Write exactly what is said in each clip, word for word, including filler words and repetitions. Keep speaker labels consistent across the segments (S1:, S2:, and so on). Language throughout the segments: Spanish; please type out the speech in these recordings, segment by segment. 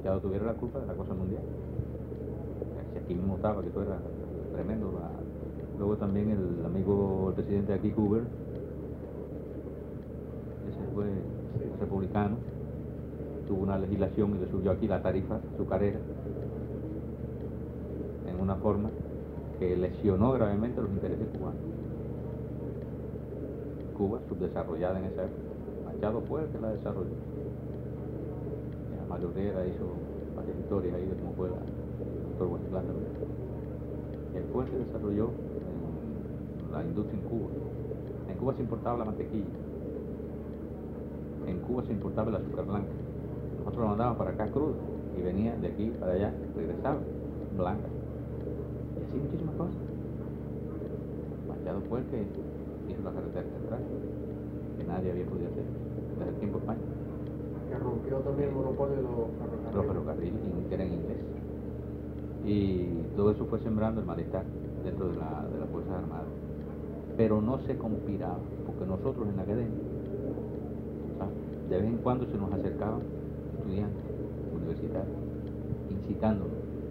S1: Machado tuviera la culpa de la cosa mundial. Si aquí mismo estaba, que eso era tremendo. La... Luego también el amigo, el presidente de aquí, Hoover, ese fue republicano, tuvo una legislación y le subió aquí la tarifa azucarera en una forma que lesionó gravemente los intereses cubanos. Cuba, subdesarrollada en esa época. Machado fue el que la desarrolló. Mario Herrera hizo varias historias ahí de cómo fue la doctor Guatemala. Él fue el que desarrolló en la industria en Cuba. En Cuba se importaba la mantequilla. En Cuba se importaba el azúcar blanca. Nosotros lo mandábamos para acá crudo y venía de aquí para allá, regresaba blanca. Y así muchísimas cosas. Machado fue el que hizo la carretera central, que nadie había podido hacer desde el tiempo de España.
S2: Que rompió también el monopolio de los ferrocarriles.
S1: Los ferrocarriles, que eran inglés. Y todo eso fue sembrando el malestar dentro de, la, de las Fuerzas Armadas. Pero no se conspiraba, porque nosotros en la academia, ¿sabes?, de vez en cuando se nos acercaban estudiantes universitarios, incitándonos.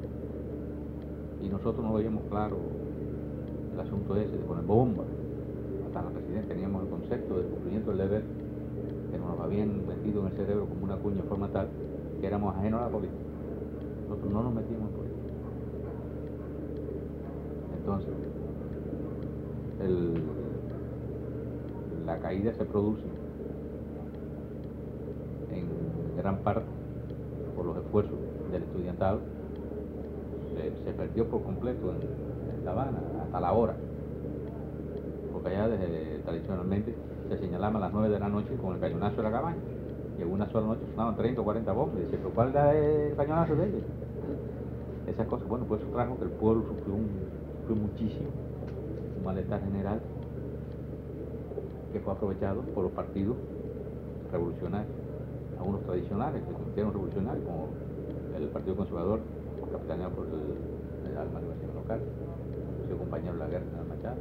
S1: Y nosotros no veíamos claro el asunto ese de poner bombas. Hasta la presidenta teníamos el concepto del cumplimiento del deber, que nos habían metido en el cerebro como una cuña en forma tal que éramos ajenos a la política. Nosotros no nos metíamos en política. Entonces, el, la caída se produce en gran parte por los esfuerzos del estudiantado. Se, se perdió por completo en, en La Habana, hasta la hora, porque allá desde, tradicionalmente se señalaba a las nueve de la noche con el cañonazo de la cabaña, y en una sola noche sonaban treinta o cuarenta bombas, y dice, ¿pero cuál era el cañonazo de ellos? Esas cosas, bueno, pues eso trajo que el pueblo sufrió, un, sufrió muchísimo, un malestar general, que fue aprovechado por los partidos revolucionarios, algunos tradicionales, que se convirtieron revolucionarios, como el Partido Conservador, capitaneado por el general Mario García Local, su compañero de la guerra, general Machado,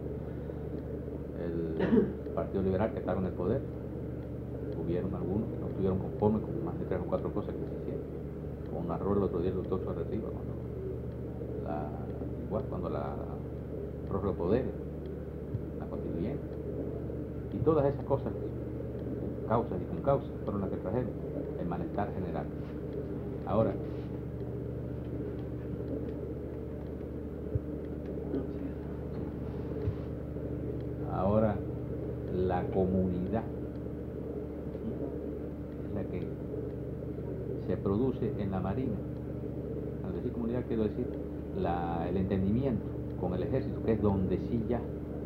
S1: el Partido Liberal, que estaba en el poder. Hubieron algunos que no estuvieron conformes con más de tres o cuatro cosas que se hicieron, como un error el otro día el doctor Suárez Rivas, cuando la, igual cuando la prórroga de poderes, la constituyente, y todas esas cosas, causas y con causas, fueron las que trajeron el malestar general. Ahora, ahora la comunidad es la que se produce en la Marina. Al decir comunidad quiero decir la, el entendimiento con el ejército, que es donde sí ya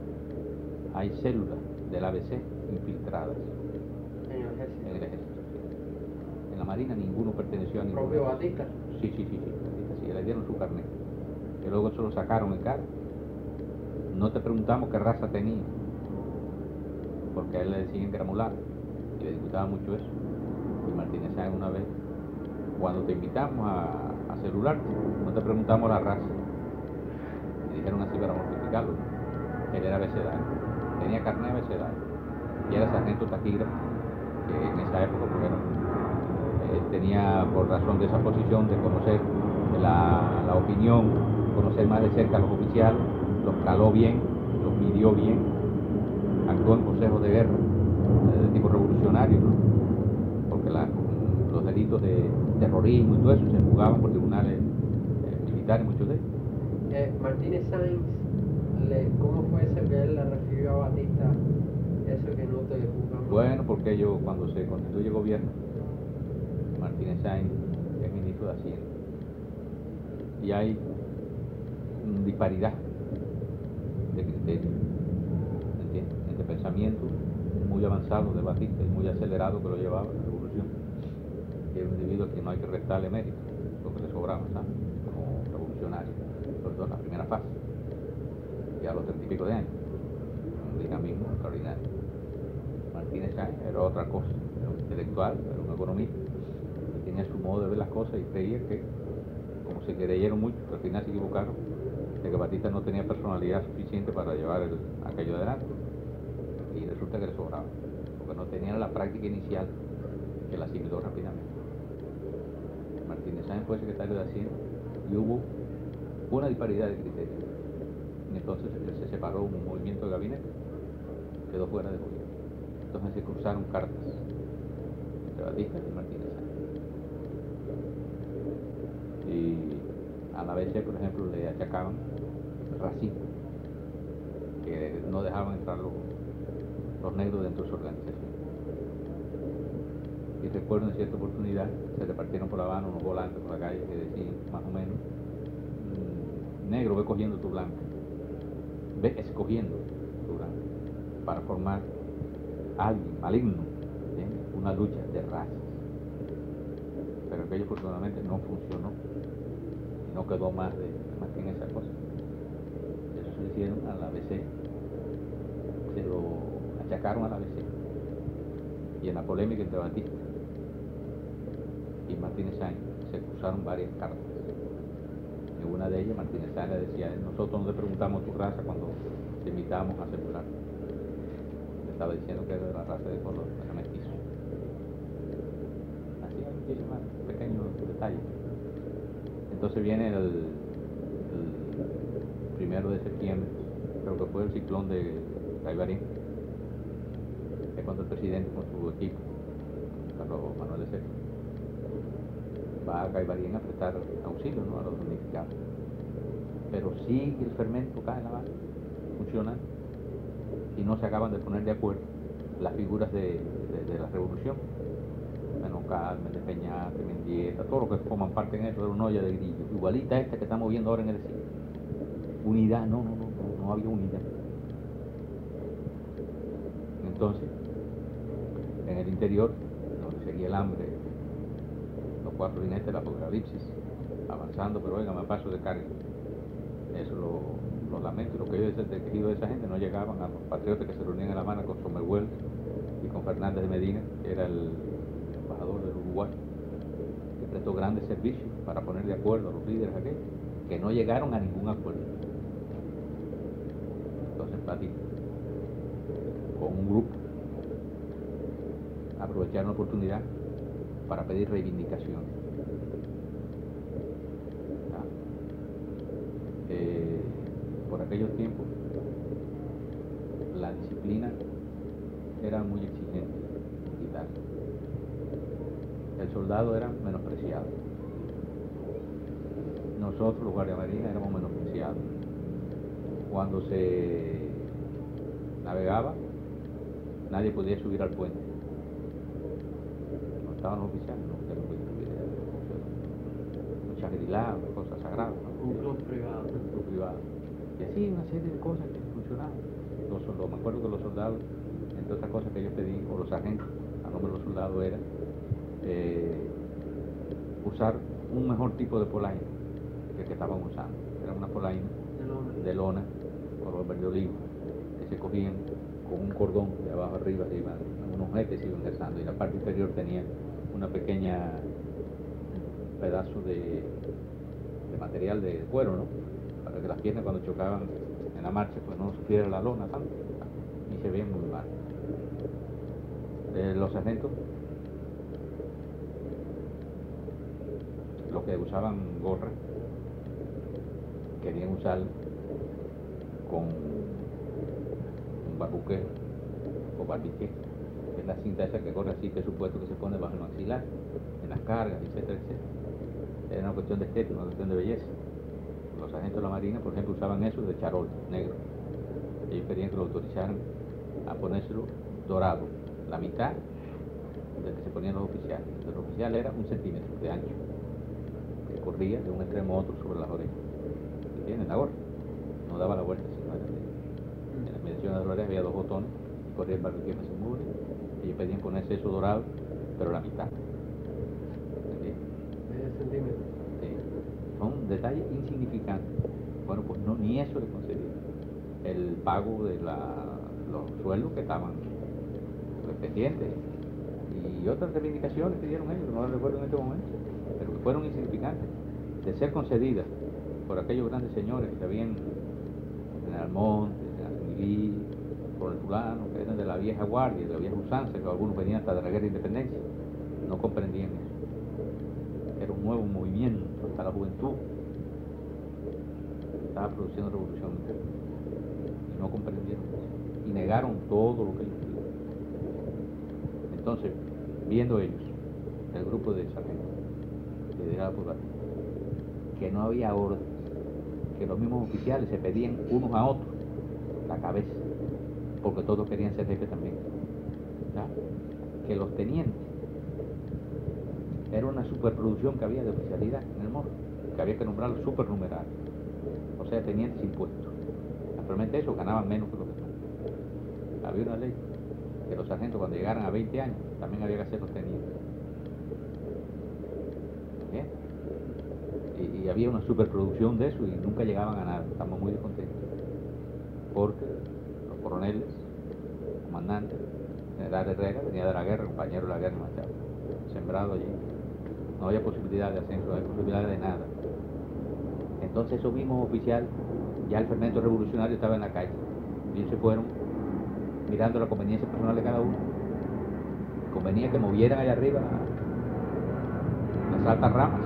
S1: hay células del A B C infiltradas
S2: En el ejército.
S1: en el ejército. En la Marina ninguno perteneció a
S2: ¿El
S1: ningún.
S2: propio Batista?
S1: Sí, sí, sí, sí, Batista, sí, le dieron su carnet. Y luego eso lo sacaron en cara. No te preguntamos qué raza tenía, porque a él le decían que era mulato, y le disgustaba mucho eso. Y Martínez Sáenz una vez, cuando te invitamos a, a celularte, no te preguntamos la raza. Y dijeron así para mortificarlo. Él era abecedario, tenía carnet abecedario, y era sargento taquígrafo, que en esa época, pues, era, eh, tenía, por razón de esa posición, de conocer la, la opinión, conocer más de cerca a los oficiales, los caló bien, los midió bien, actuó en consejos de guerra de tipo revolucionario, ¿no? Porque la, los delitos de terrorismo y todo eso se juzgaban por tribunales eh, militares, muchos de ellos.
S2: Eh, Martínez Sáenz, le, ¿cómo fue ese que él le refirió a Batista eso que no te juzgamos?
S1: Bueno, porque yo cuando se constituye gobierno, Martínez Sáenz es ministro de Hacienda, y hay una disparidad de criterios, ¿entiendes?, entre pensamiento muy avanzado de Batista y muy acelerado que lo llevaba a la revolución, que era un individuo a quien no hay que restarle mérito, lo que le sobraba, ¿sabes?, como revolucionario, sobre todo en la primera fase, y a los treinta y pico de años, un dinamismo extraordinario. Martínez Sáenz era otra cosa, era un intelectual, era un economista, y tenía su modo de ver las cosas y creía que, como se creyeron mucho, al final se equivocaron, de que Batista no tenía personalidad suficiente para llevar el, aquello adelante, y resulta que le sobraba, porque no tenía la práctica inicial que la asimiló rápidamente. Martínez Sáenz fue secretario de Hacienda y hubo una disparidad de criterios. Y entonces él se separó un movimiento de gabinete, quedó fuera de gobierno. Entonces se cruzaron cartas entre Batista y Martínez Sáenz. Y a la vez, por ejemplo, le achacaban racismo, que no dejaban entrar los, los negros dentro de su organización. Y recuerdo en cierta oportunidad se repartieron por La Habana unos volantes por la calle que decían más o menos: negro, ve cogiendo tu blanco, ve escogiendo tu blanco, para formar alguien maligno, ¿bien? Una lucha de razas. Pero aquello afortunadamente no funcionó y no quedó más de más que en esa cosa. Eso se lo hicieron a la A B C, se lo achacaron a la A B C, y en la polémica entre Batista y Martínez Sáenz se cruzaron varias cartas. En una de ellas Martínez Sáenz le decía: nosotros no le preguntamos tu raza cuando te invitamos a celebrar. Le estaba diciendo que era de la raza de color, era mestizo. Así hay muchísimos pequeños detalles. Entonces viene el, el primero de septiembre, creo que fue el ciclón de Caibarín, es cuando el presidente con su equipo, Carlos Manuel de Seco, va a Caibarín a prestar auxilio, ¿no?, a los damnificados. Pero sí el fermento cae en La Habana, funciona, y no se acaban de poner de acuerdo las figuras de, de, de la revolución. Menos Carmen, de Peñate, Mendieta, todos los que forman parte en eso, de una olla de grillo, igualita esta que estamos viendo ahora en el cine. Unidad, no, no, no, no, no había unidad. Entonces, en el interior, donde seguía el hambre, los cuatro jinetes del apocalipsis, avanzando, pero oigan, a paso de carga. Eso lo, lo lamento, y lo que yo decía del tejido de esa gente no llegaban a los patriotas que se reunían en La Habana con Somerhuel y con Fernández de Medina, que era el embajador del Uruguay, que prestó grandes servicios para poner de acuerdo a los líderes aquellos, que no llegaron a ningún acuerdo. Entonces Batista, con un grupo, aprovecharon la oportunidad para pedir reivindicación. ¿Ah? Eh, por aquellos tiempos la disciplina era muy exigente militar. El soldado era menospreciado. Nosotros, los guardias marinas, éramos menospreciados. Cuando se navegaba, nadie podía subir al puente. No estaban los oficiales, no, que no podían subir. Muchas griladas, cosas sagradas, ¿no?
S2: Un club privado.
S1: Un club privado. Y así una serie de cosas que funcionaban. Los soldados, me acuerdo que los soldados, entre otras cosas que yo pedí, o los agentes, a nombre de los soldados, era eh, usar un mejor tipo de polaina que el que estaban usando. Era una polaina
S2: De lona.
S1: de lona, color verde olivo, que se cogían con un cordón de abajo arriba, se iban, unos jetes se iban engarzando, y la parte inferior tenía una pequeña pedazo de, de material de cuero, ¿no?, para que las piernas cuando chocaban en la marcha pues no sufriera la lona tanto, y se veían muy mal. Eh, los sargentos, los que usaban gorra, querían usar con un barbuquero o barbiqué, que es la cinta esa que corre así, que es supuesto que se pone bajo el maxilar, en las cargas, etcétera, etcétera. Era una cuestión de estética, una cuestión de belleza. Los agentes de la Marina, por ejemplo, usaban eso de charol negro. Ellos querían que lo autorizaran a ponérselo dorado, la mitad del que se ponían los oficiales. El oficial era un centímetro de ancho, que corría de un extremo a otro sobre las orejas. ¿Entienden? La gorra no daba la vuelta, sino era de, en las mediciones de las orejas había dos botones, y corría el barbiqué más mugre. Ellos pedían ponerse eso dorado, pero la mitad. ¿Entienden?
S2: Medio centímetro.
S1: Sí. Son detalles insignificantes. Bueno, pues no, ni eso le concedieron. El pago de la, los sueldos que estaban pues, pendientes, y otras reivindicaciones que dieron ellos, no las recuerdo en este momento, pero que fueron insignificantes, de ser concedidas por aquellos grandes señores que habían en el Almonte, en Asimilí, por el fulano, que eran de la vieja guardia, de la vieja usanza, que algunos venían hasta de la guerra de independencia, no comprendían eso. era un nuevo movimiento, hasta la juventud estaba produciendo revolución interna. Y no comprendieron eso. Y negaron todo lo que ellos dijeron. Entonces, viendo ellos, el grupo de sargentos, liderado por Batista, que no había orden, que los mismos oficiales se pedían unos a otros la cabeza, porque todos querían ser jefes también, ¿ya? Que los tenientes, era una superproducción que había de oficialidad en el morro, que había que nombrarlos supernumerarios, o sea, tenientes impuestos. Naturalmente eso ganaban menos que los demás. Había una ley que los sargentos cuando llegaran a veinte años también había que hacerlos tenientes. ¿Bien? Y, y había una superproducción de eso y nunca llegaban a nada. Estamos muy descontentos porque los coroneles, comandantes, general Herrera venía de la guerra, compañero de la guerra, Machado, sembrado allí, no había posibilidad de ascenso, no había posibilidad de nada. Entonces esos mismos oficiales, ya el fermento revolucionario estaba en la calle, y ellos se fueron mirando la conveniencia personal de cada uno. Convenía que movieran allá arriba las altas ramas.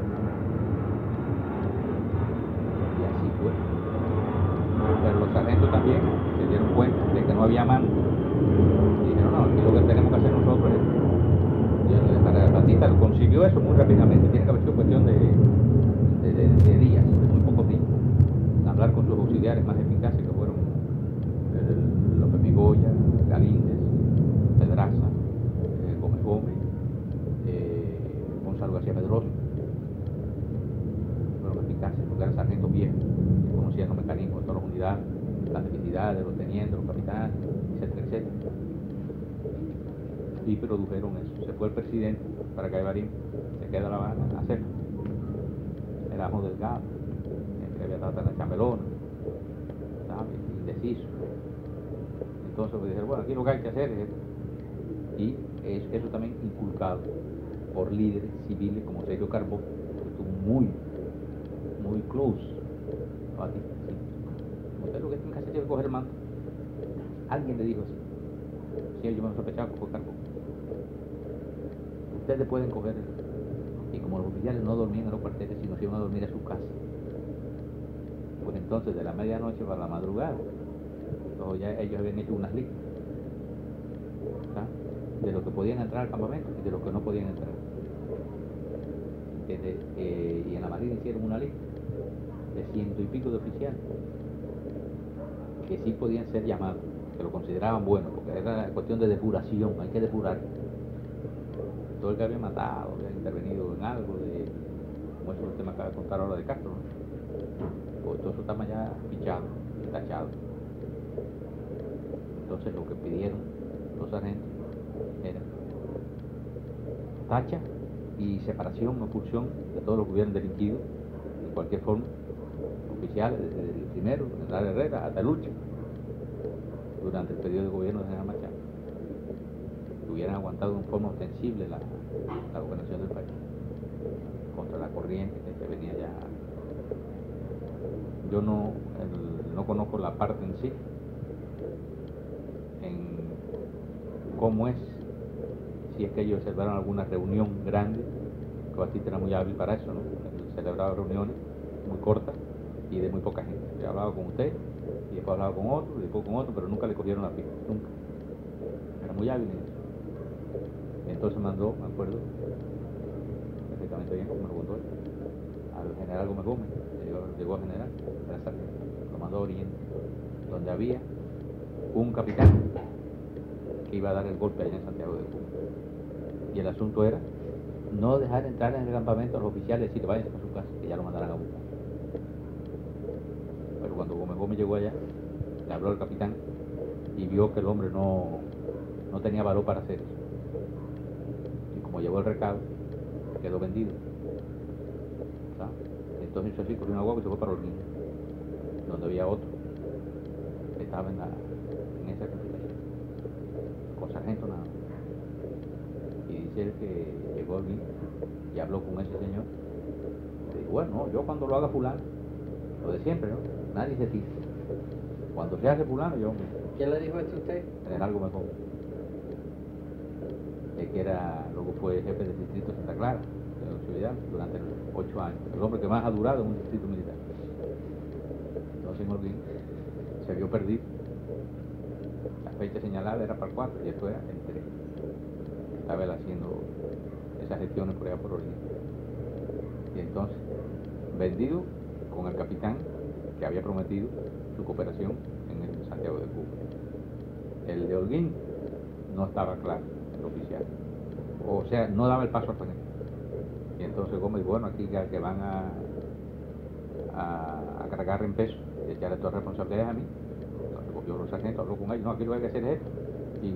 S1: Y así fue. Pero los sargentos también se dieron cuenta de que no había mando. Y dijeron, no, aquí lo que tenemos que hacer nosotros es... Y Batista lo consiguió eso muy rápidamente. Tiene que haber sido cuestión de, de, de, de días, de muy pocos días. Hablar con sus auxiliares más eficaces que fueron el, López Migoya, Galíndez, Pedraza, eh, Gómez Gómez, eh, Gonzalo García Pedroso. Fueron eficaces porque eran sargentos viejos, que conocían los mecanismos de todas las unidades, las debilidades, los tenientes, los capitanes, etcétera, etcétera. Y produjeron eso. Se fue el presidente para que Aybarín se queda a La Habana a hacerlo. Éramos delgados, gente que había estado en la chambelona, ¿sabes? Indeciso. Entonces pues, dijeron, bueno, aquí lo que hay que hacer es esto. Y es, eso también inculcado por líderes civiles como Sergio Carbó, que estuvo muy, muy close a Batista. ¿Sí? Usted lo que tiene que hacer es coger el mando. Alguien le dijo así. Sí, yo me sospechaba que fue Carbó. Ustedes pueden coger, y como los oficiales no dormían en los cuarteles, sino se iban a dormir a sus casas, pues entonces de la medianoche para la madrugada, entonces ya ellos habían hecho unas listas, ¿sabes? De los que podían entrar al campamento y de los que no podían entrar. Desde, eh, y en la Marina hicieron una lista de ciento y pico de oficiales que sí podían ser llamados, que lo consideraban bueno, porque era cuestión de depuración, hay que depurar. Todo el que había matado, había intervenido en algo, de, como eso usted me acaba de contar ahora de Castro, ¿no? Pues todo eso estaba ya fichado, tachado. Entonces lo que pidieron los sargentos era tacha y separación o expulsión de todos los que hubieran delinquido, de cualquier forma, oficiales, desde el primero, general Herrera, hasta el último, durante el periodo de gobierno de general Machado, que hubieran aguantado en forma ostensible la, la gobernación del país, contra la corriente que se venía ya. Yo no, el, no conozco la parte en sí, en cómo es, si es que ellos celebraron alguna reunión grande, que Batista era muy hábil para eso, ¿no? Él celebraba reuniones muy cortas y de muy poca gente. Yo hablaba con usted, y después hablaba con otro, y después con otro, pero nunca le cogieron la pista, nunca. Era muy hábil en eso. Entonces mandó, me acuerdo, perfectamente bien, como me lo contó, al general Gómez Gómez, llegó, llegó a general, era sargento, lo mandó a Oriente, donde había un capitán que iba a dar el golpe allá en Santiago de Cuba. Y el asunto era no dejar entrar en el campamento a los oficiales y decir, váyanse a su casa, que ya lo mandarán a buscar. Pero cuando Gómez Gómez llegó allá, le habló al capitán y vio que el hombre no, no tenía valor para hacer eso. Y como llegó el recado, quedó vendido. ¿Sabes? Entonces hizo así, cogió una guagua y se fue para los niños, donde había otro que estaba en, la, en esa capitulación, con sargento nada. Y dice él que llegó aquí y habló con ese señor. Le dijo, bueno, no, yo cuando lo haga fulano, lo de siempre, ¿no? Nadie se tira. Cuando se hace fulano, yo...
S2: ¿Quién le dijo esto a usted?
S1: General Gómez Gómez. El que era, luego fue jefe del distrito de Santa Clara, de la ciudad durante ocho años. El hombre que más ha durado en un distrito militar. Entonces Holguín se vio perdido. La fecha señalada era para el cuatro y esto era el tres. Estaba él haciendo esas gestiones por allá por Holguín. Y entonces, vendido con el capitán que había prometido su cooperación en el Santiago de Cuba. El de Holguín no estaba claro, el oficial. O sea, no daba el paso al frente. Y entonces Gómez, bueno, aquí ya que van a, a, a cargar en peso y echarle todas las responsabilidades a mí, entonces cogió los sargentos, habló con ellos, no, aquí lo que hay que hacer es esto. Y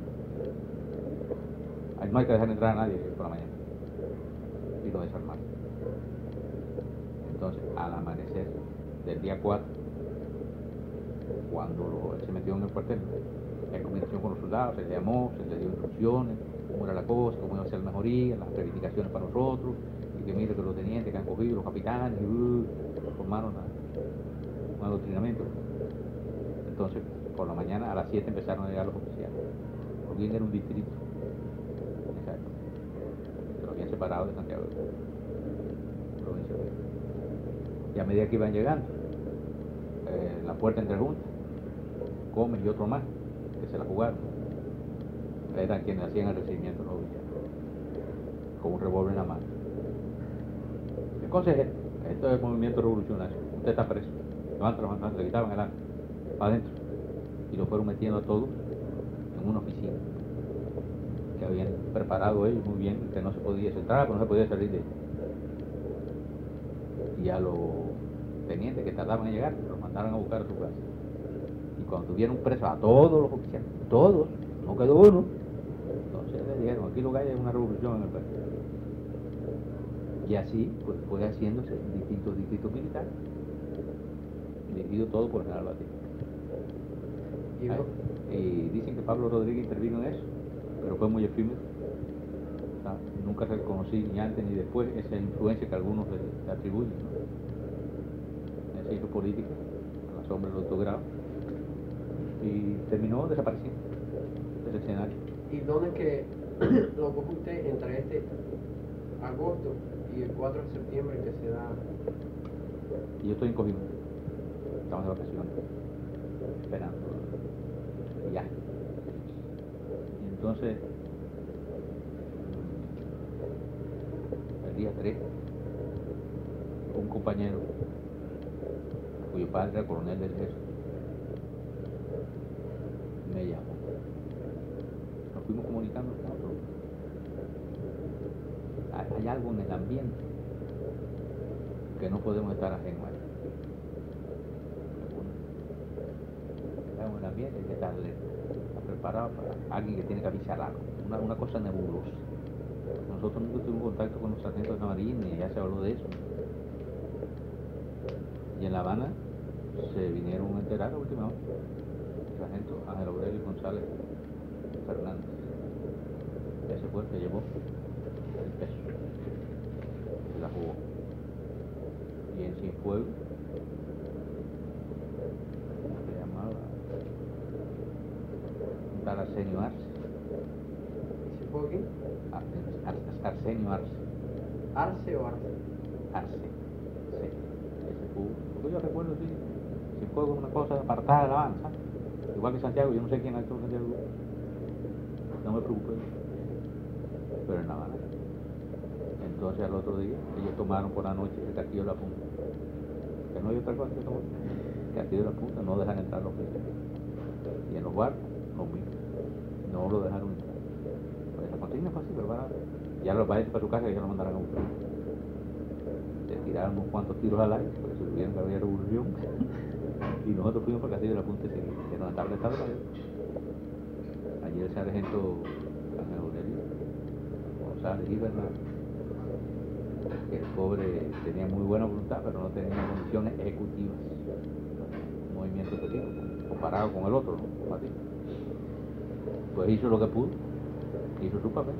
S1: ahí no hay que dejar entrar a nadie por la mañana. Y lo desarmaron. Entonces, al amanecer del día cuatro, cuando lo, él se metió en el cuartel, en comunicación con los soldados, se le llamó, se le dio instrucciones, cómo era la cosa, cómo iba a ser la mejoría, las reivindicaciones para nosotros, y que mire que los tenientes que han cogido, los capitanes, y, uh, formaron una, un adoctrinamiento. Entonces, por la mañana a las siete empezaron a llegar los oficiales. Holguín era un distrito, exacto, se lo habían separado de Santiago de Cuba, provincia de Cuba. Y a medida que iban llegando, eh, la puerta entre juntas, Gómez y otro más, que se la jugaron, eran quienes hacían el recibimiento de los oficiales, con un revólver en la mano. El consejero, esto es el movimiento revolucionario, usted está preso, levanta las manos, le quitaban el arma, para adentro, y lo fueron metiendo a todos en una oficina, que habían preparado ellos muy bien, que no se podía entrar, pero no se podía salir de ella. Y a los tenientes que tardaban en llegar, los mandaron a buscar a su casa. Y cuando tuvieron presos a todos los oficiales, todos, no quedó uno, entonces le dijeron, aquí lo que hay es una revolución en el país. Y así pues, fue haciéndose en distintos distritos militares, dirigido todo por el general Batista.
S2: Y, no,
S1: y dicen que Pablo Rodríguez intervino en eso, pero fue muy efímero. O sea, nunca reconocí ni antes ni después esa influencia que algunos le, le atribuyen, ¿no? Ese hizo política a la sombra del doctor Grau y terminó desapareciendo del escenario.
S2: ¿Y dónde es que lo coge usted entre este agosto y el cuatro de septiembre que se da?
S1: Y yo estoy en Cojima, estamos de vacaciones, esperando el viaje. Y entonces, el día tres, un compañero, cuyo padre era coronel del ejército, me llamó. Nos fuimos comunicando con otros. Hay, hay algo en el ambiente que no podemos estar ajenos a él. Hay un ambiente que está preparado para alguien que tiene que avisar algo, una, una cosa nebulosa. Nosotros nunca tuvimos contacto con los sargentos de la Marina y ya se habló de eso. Y en La Habana se vinieron a enterar a última hora. El sargento Ángel Aurelio González Fernández. Ese fue el que llevó el peso. Se la jugó. Y en Cienfuegos, ¿cómo se llamaba? Un tal Arsenio Arce.
S2: ¿Y se fue aquí?
S1: Ar- Ar- Arsenio Arce.
S2: ¿Arce o Arce?
S1: Arce. Sí. Ese fue. Porque yo recuerdo, sí, Cienfuegos es una cosa apartada de La Habana, ¿sabes? Igual que Santiago, yo no sé quién ha hecho Santiago. No me preocupé. Pero en La Habana. Entonces al otro día, ellos tomaron por la noche el castillo de la Punta. Que no hay otra cosa que tomar. El castillo de la Punta, no dejan entrar los oficiales. Y en los barcos, lo mismo. No lo dejaron entrar. Pues la consigna fue así, pero para, ya los padres para su casa y ya lo mandaron a buscar. Se tiraron unos cuantos tiros al aire, porque supieron que había revolución. Y nosotros fuimos por el castillo de la Punta y seguimos, que nos estaba estado la guerra. Allí el sargento Ángel Aurelio González y Bernal, que el pobre tenía muy buena voluntad, pero no tenía condiciones ejecutivas. Un movimiento efectivo, comparado con el otro, ¿no? Batista. Pues hizo lo que pudo, hizo su papel.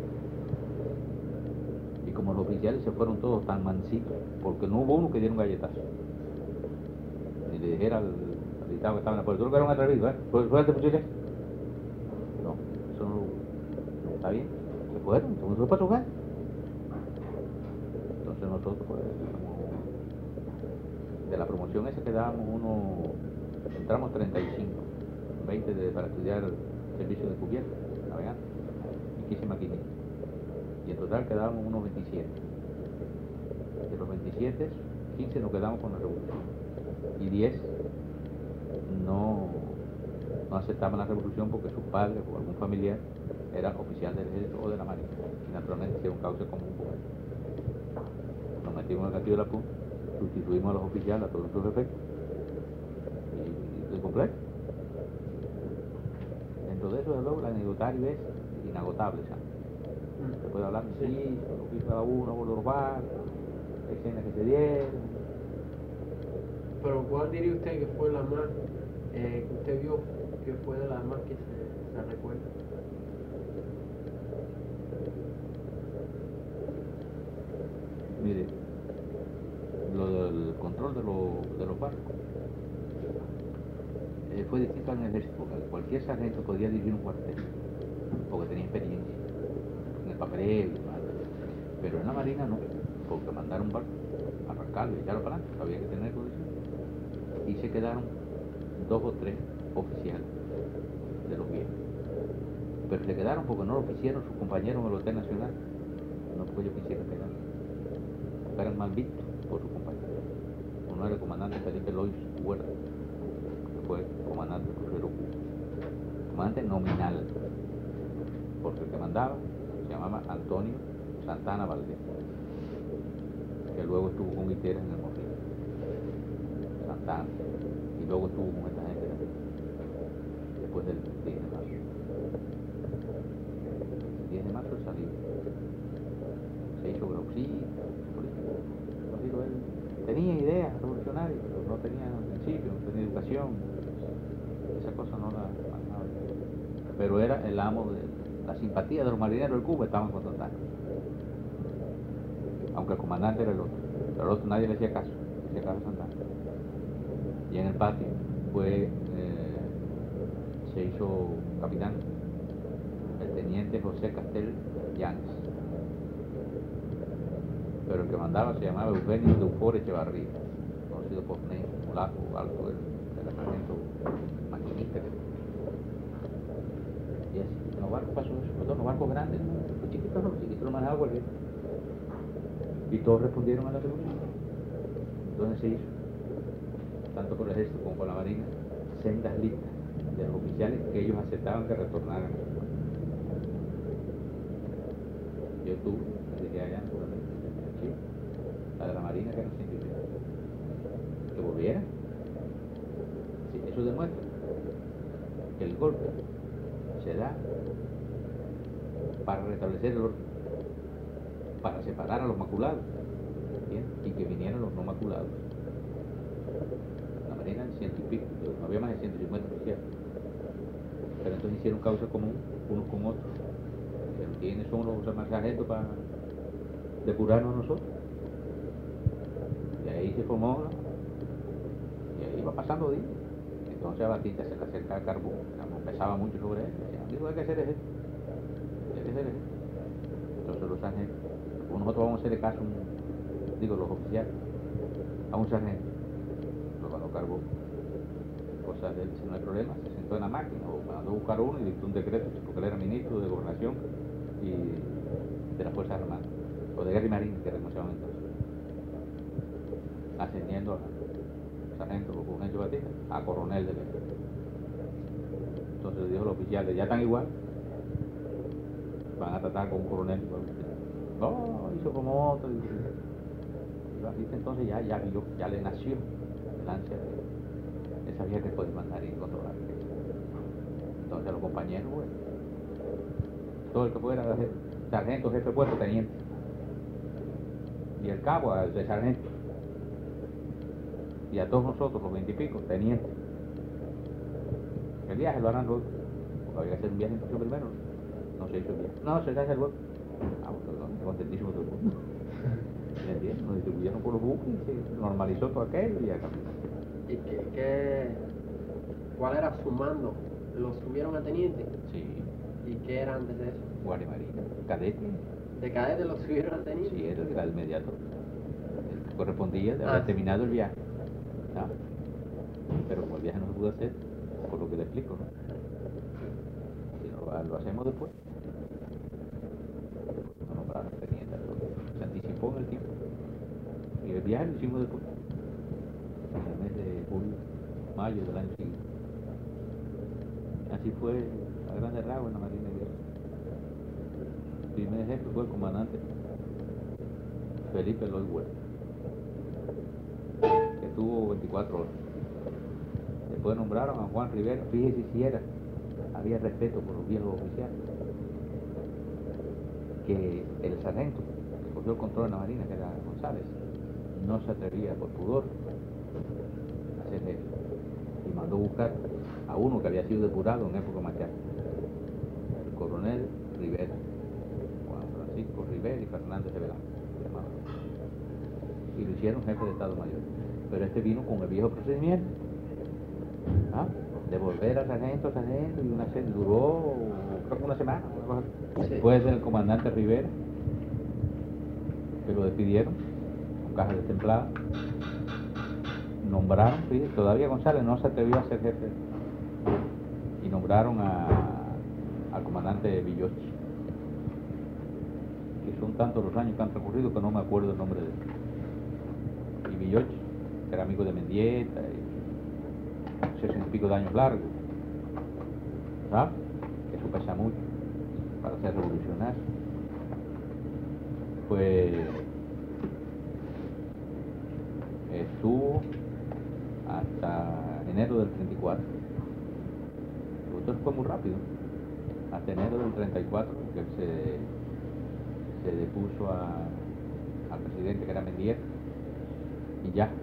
S1: Y como los oficiales se fueron todos tan mansitos, porque no hubo uno que diera un galletazo. Ni le dijera al dictado que estaba en la puerta, tú lo que era un atrevido, ¿eh? ¿Fuerte fusiles? No, eso no lo hubo. Está bien, se fueron, todo el mundo fue para su casa. Entonces nosotros, pues, como de la promoción esa quedábamos uno, entramos treinta y cinco, veinte de, para estudiar servicio de cubierta, navegante, y quince maquinistas. Y en total quedábamos unos veintisiete. De los veintisiete, quince nos quedamos con la revolución. Y diez no, no aceptaban la revolución porque sus padres o algún familiar era oficial del ejército o de la marina. Y naturalmente hicieron cauce común con él. Nos metimos en el castillo de la punta, sustituimos a los oficiales, a todos sus efectos, y, y de completo. Dentro de eso, de luego, el anecdotario es inagotable, ¿sabes? Se puede hablar de sí, lo que hizo cada uno, por los barcos, escenas que se dieron.
S2: Pero ¿cuál diría usted que fue la más, eh, que usted vio, que fue de las más que se, se recuerda?
S1: Mire, lo del control de, lo, de los barcos eh, fue distinto en el ejército, porque cualquier sargento podía dirigir un cuartel, porque tenía experiencia en el papel, pero en la marina no, porque mandar un barco, arrancarlo y echarlo para adelante, había que tener condiciones. Y se quedaron dos o tres oficiales de los viejos, pero se quedaron porque no lo quisieron sus compañeros en el Hotel Nacional, no porque ellos quisieran quedar, porque eran mal vistos por sus compañeros. Uno era el comandante Felipe Lois Huerta, que fue comandante del crucero Cuba, comandante nominal, porque el que mandaba se llamaba Antonio Santana Valdés, que luego estuvo con Guiteras en el Morrillo, Santana, y luego estuvo con esta gente también, después del diez de marzo. El diez de marzo salió, se hizo grauxista, político. Él tenía ideas revolucionarias, pero no tenía principio, no tenía educación, esa cosa no la manejaba. Pero era el amo de la simpatía de los marineros de Cuba, estaban con Santana. Aunque el comandante era el otro, pero el otro nadie le hacía caso, le hacía caso a Santana. Y en el patio fue, eh, se hizo capitán el teniente José Castel Llanes, pero el que mandaba se llamaba Eugenio Dufour Echevarría, conocido por negro, mulato, alto, el, el sargento maquinista. Y así, en los barcos pasó eso, perdón, los barcos grandes, ¿no? Los chiquitos no, los chiquitos lo manejaba cualquiera. Y todos respondieron a la revolución. Entonces se hizo, tanto por el ejército como por la marina, sendas listas de los oficiales que ellos aceptaban que retornaran. Yo tuve, desde allá en Chile, la de la marina que eran ciento y pico, que volvieran. Sí, eso demuestra que el golpe se da para restablecer el orden, para separar a los maculados, ¿bien? Y que vinieran los no maculados. La marina en ciento y pico, no había más de ciento cincuenta oficiales, pero entonces hicieron causa común unos con otros. Pero ¿quiénes son los sargentos para depurarnos a nosotros? Y ahí se formó, y ahí iba pasando días. Entonces a Batista se le acercaba el carbón, pesaba mucho sobre él, decía, amigo, hay que hacer esto, hay que hacer esto. Entonces los sargentos, nosotros vamos a hacerle caso, un, digo los oficiales, a un sargento, lo ganó carbón. Cosa de él, si no hay problema, se sentó en la máquina o mandó a buscar uno y dictó un decreto, porque él era ministro de Gobernación y de las Fuerzas Armadas, o de Guerra y Marina, que era como se llamaban entonces, ascendiendo a sargento Fulgencio Batista a coronel del ejército. Entonces le dijo a los oficiales, ya están igual, van a tratar con un coronel igual que usted. No, hizo como otro, y, y Batista entonces ya, ya vio, ya le nació el ansia de, él sabía que puede mandar y controlar. Entonces los compañeros, bueno, todo el que fuera sargento, jefe de puesto, teniente, y el cabo de sargento, y a todos nosotros, los veintipico, tenientes. El viaje lo harán luego, porque había que hacer un viaje en primero, no se hizo el viaje. No, se hace luego. Ah, bueno, contentísimo todo el mundo. ¿Me entiendes? Nos distribuyeron por los buques y se normalizó todo aquello y ya caminó.
S2: ¿Y qué, qué, cuál era su mando? ¿Lo subieron a teniente?
S1: Sí.
S2: ¿Y qué era antes de eso?
S1: Guardia Marina, cadete,
S2: ¿De cadete lo subieron a teniente?
S1: Sí, era el grado inmediato. Él correspondía de haber
S2: Ah.
S1: terminado el viaje. ¿Ah? Pero como el viaje no se pudo hacer, por lo que le explico, ¿no? Si no lo, lo hacemos después. No nombraron teniente, se anticipó en el tiempo. Y el viaje lo hicimos después, en el mes de julio, mayo del año siguiente. Así fue a grandes rasgos en la Marina de Guerra. El primer jefe fue el comandante Felipe Lloyd West, que tuvo veinticuatro horas. Después nombraron a Juan Rivera. Fíjese si era, había respeto por los viejos oficiales, que el sargento que cogió el control de la Marina, que era González, no se atrevía por pudor a ser jefe, y mandó buscar a uno que había sido depurado en época marcial, el coronel Rivera, Juan Francisco Rivera y Fernández de Velasco, llamado, y lo hicieron jefe de Estado Mayor. Pero este vino con el viejo procedimiento, ¿ah? De volver al sargento, sargento, y una serie, duró creo que una semana, una cosa así.
S2: Sí.
S1: Después del comandante Rivera, que lo despidieron con caja destemplada, nombraron, fíjate, todavía González no se atrevió a ser jefe, y nombraron a, al comandante Villochi, que son tantos los años que han transcurrido que no me acuerdo el nombre de él. Y Villochi, que era amigo de Mendieta, y sesenta y pico de años largos, ¿sabes? Que eso pesa mucho para ser revolucionario. Pues estuvo hasta enero del treinta y cuatro. Entonces fue muy rápido. Hasta enero del treinta y cuatro, que él se, se depuso a, al presidente, que era Mendieta, y ya,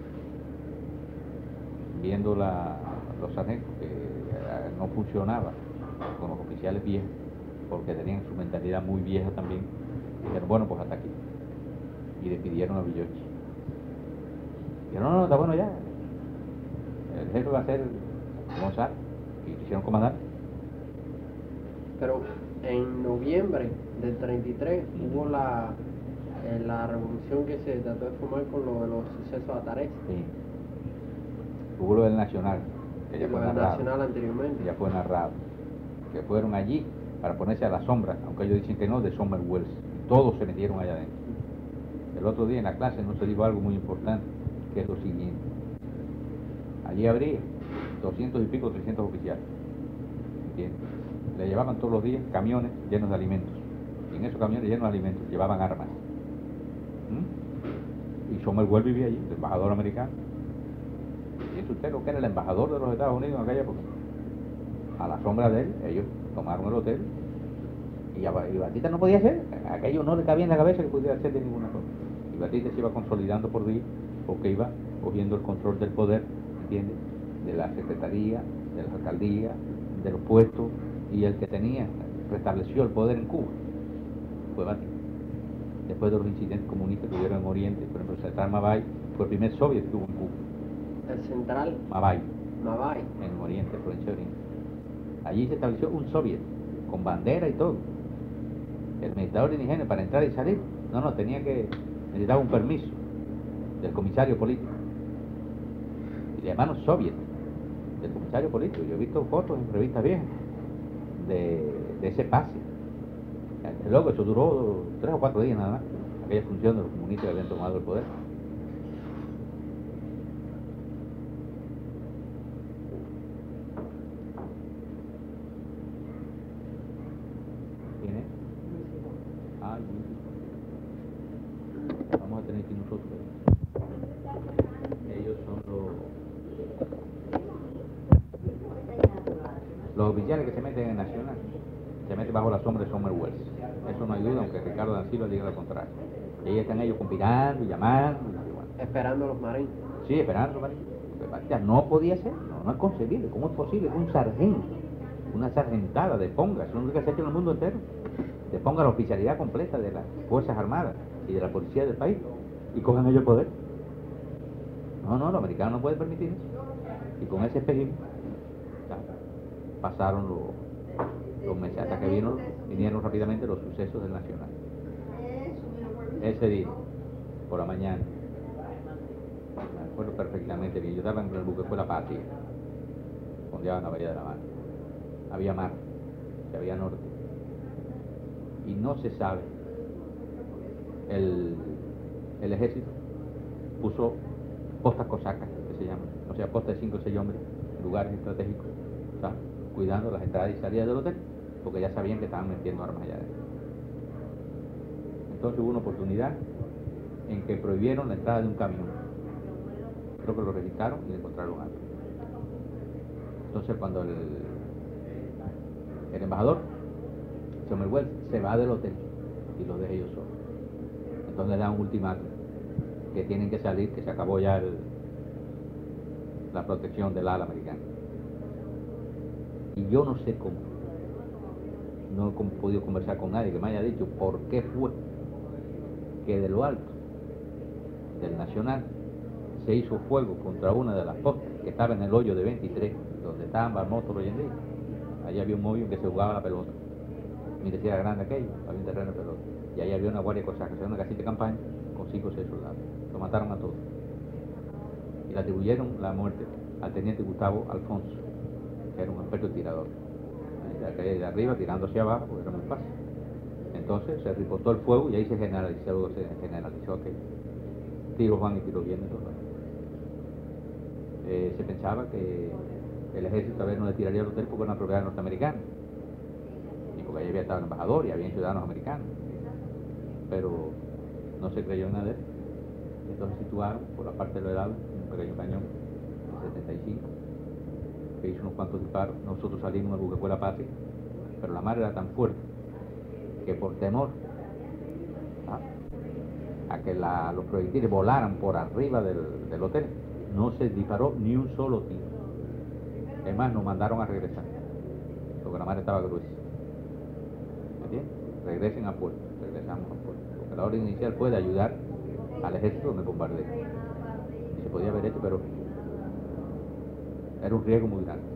S1: viendo la, los sargentos que eh, no funcionaba con los oficiales viejos, porque tenían su mentalidad muy vieja también, dijeron, bueno, pues hasta aquí, y despidieron a Villochi. Dijeron, no, no, está bueno ya, el jefe va a ser González, y lo hicieron comandante.
S2: Pero en noviembre del treinta y tres hubo la, eh, la revolución que se trató de formar con lo de los sucesos de Atares.
S1: Sí. Hubo lo del Nacional, que ya
S2: Y
S1: fue
S2: lo del
S1: narrado,
S2: Nacional anteriormente.
S1: ya fue narrado, que fueron allí para ponerse a la sombra, aunque ellos dicen que no, de Sommerwells. Todos se metieron allá adentro. El otro día en la clase no se dijo algo muy importante, que es lo siguiente. Allí habría doscientos y pico, trescientos oficiales, ¿entiendes? Le llevaban todos los días camiones llenos de alimentos, y en esos camiones llenos de alimentos llevaban armas. ¿Mm? Y Sommerwells vivía allí, el embajador americano. ¿Y es usted lo que era el embajador de los Estados Unidos en aquella época? A la sombra de él, ellos tomaron el hotel, y, a, y Batista no podía hacer, aquello no le cabía en la cabeza que pudiera hacer de ninguna cosa. Y Batista se iba consolidando por día, porque iba cogiendo el control del poder, ¿entiendes? De la secretaría, de la alcaldía, de los puestos, y el que tenía, restableció el poder en Cuba, fue Batista. Después de los incidentes comunistas que hubieron en Oriente, por ejemplo, el Central Mabay fue el primer soviet que hubo en Cuba.
S2: El Central
S1: Mabay,
S2: Mabay.
S1: en Oriente, provincia de Oriente. Allí se estableció un soviet, con bandera y todo. El administrador de ingenio para entrar y salir, no, no, tenía que, necesitaba un permiso del comisario político. Y le llamaron soviet, del comisario político. Yo he visto fotos en revistas viejas de, de ese pase. Luego eso duró tres o cuatro días nada más, aquella función de los comunistas que habían tomado el poder. ¿Quién es? Ah, vamos a tener que ir nosotros. Ellos son los los oficiales que se meten en Nacional, se meten bajo la sombra de Sommerwells. Eso no ayuda, aunque Ricardo Dan Silva diga lo contrario. Y ahí están ellos conspirando y llamando. Y bueno.
S2: Esperando a los marines.
S1: Sí, esperando, María. Porque Batista no podía ser, no, no es concebible. ¿Cómo es posible que un sargento, una sargentada de Ponga, eso es lo único que se ha hecho en el mundo entero, de Ponga la oficialidad completa de las Fuerzas Armadas y de la policía del país, y cojan ellos el poder? No, no, los americanos no pueden permitir eso. Y con ese espejismo pasaron los, los meses, hasta que vino, vinieron rápidamente los sucesos del Nacional. ese día, por la mañana, me acuerdo perfectamente bien, yo estaba en el buque fue la Patria, fondeaba en la Bahía de la Mar, había mar, y había norte, y no se sabe, el, el ejército puso postas cosacas, que se llaman, o sea, postas de cinco o seis hombres, lugares estratégicos, ¿sabes?, cuidando las entradas y salidas del hotel, porque ya sabían que estaban metiendo armas allá adentro. Entonces hubo una oportunidad en que prohibieron la entrada de un camión. Creo que lo registraron y le encontraron algo. Entonces cuando el, el embajador, Sommerwell, se va del hotel y los deja ellos solos. Entonces le dan un ultimátum, que tienen que salir, que se acabó ya el, la protección del ala americana. Y yo no sé cómo, no he podido conversar con nadie que me haya dicho por qué fue que de lo alto del Nacional se hizo fuego contra una de las postas que estaba en el hoyo de veintitrés, donde estaban Balmotor hoy en día. Allí había un móvil en que se jugaba la pelota. Mire si era grande aquello, había un terreno de pelota. Y ahí había una guardia cosaca, o sea, una casita de campaña con cinco o seis soldados. Lo mataron a todos. Y le atribuyeron la muerte al teniente Gustavo Alfonso, que era un experto tirador. De arriba tirando hacia abajo, porque era muy fácil. Entonces se reportó el fuego y ahí se generalizó, se generalizó que tiros van y tiros vienen. Eh, se pensaba que el ejército a ver no le tiraría al hotel porque era una propiedad norteamericana, y porque ahí había estado el embajador y había ciudadanos americanos, pero no se creyó en nada de eso. Entonces situaron por la parte del lado un pequeño cañón de setenta y cinco que hizo unos cuantos disparos. Nosotros salimos del buque fue la Patria, pero la mar era tan fuerte que por temor ¿ah? a que la, los proyectiles volaran por arriba del, del hotel, no se disparó ni un solo tiro. Es más, nos mandaron a regresar, porque la mar estaba gruesa. ¿Me entiendes? Regresen a puerto, regresamos a puerto, porque la orden inicial fue de ayudar al ejército en el bombardeo. Y se podía haber hecho, pero era un riesgo muy grande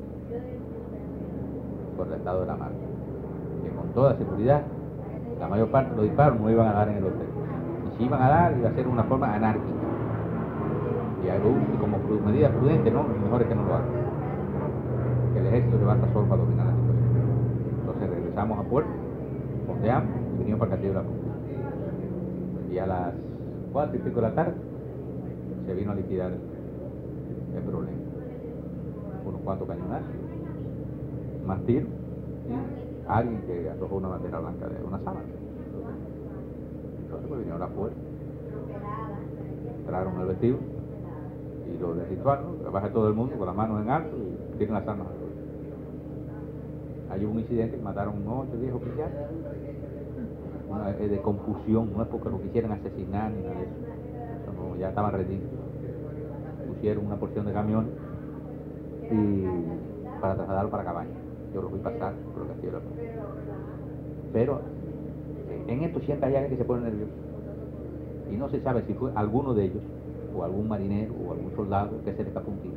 S1: por el estado de la mar, que con toda seguridad la mayor parte de los disparos no iban a dar en el hotel, y si iban a dar iba a ser de una forma anárquica, y algo, como medida prudente, no, lo mejor es que no lo hagan, que el ejército se basta solo para dominar la situación. Entonces regresamos a puerto, fondeamos y vinimos para el castillo de la Punta, y a las cuatro y pico de la tarde se vino a liquidar el problema. Unos cuantos cañonazos, más tiros, y alguien que arrojó una bandera blanca de una sábana. Entonces pues vinieron a la puerta, entraron al vestido y lo del ritual, ¿no? Que baja todo el mundo con las manos en alto y tienen las armas al suelo. Hay un incidente que mataron ocho o diez oficiales, una, eh, de confusión, no es porque lo quisieran asesinar ni nada de eso, eso no, ya estaban rendidos. Pusieron una porción de camiones y para trasladarlo para Cabaña. Yo lo fui pasar por el castillo de la Punta. Pero en esto siempre hay alguien que se pone nervioso y no se sabe si fue alguno de ellos o algún marinero o algún soldado que se le escapó un tiro.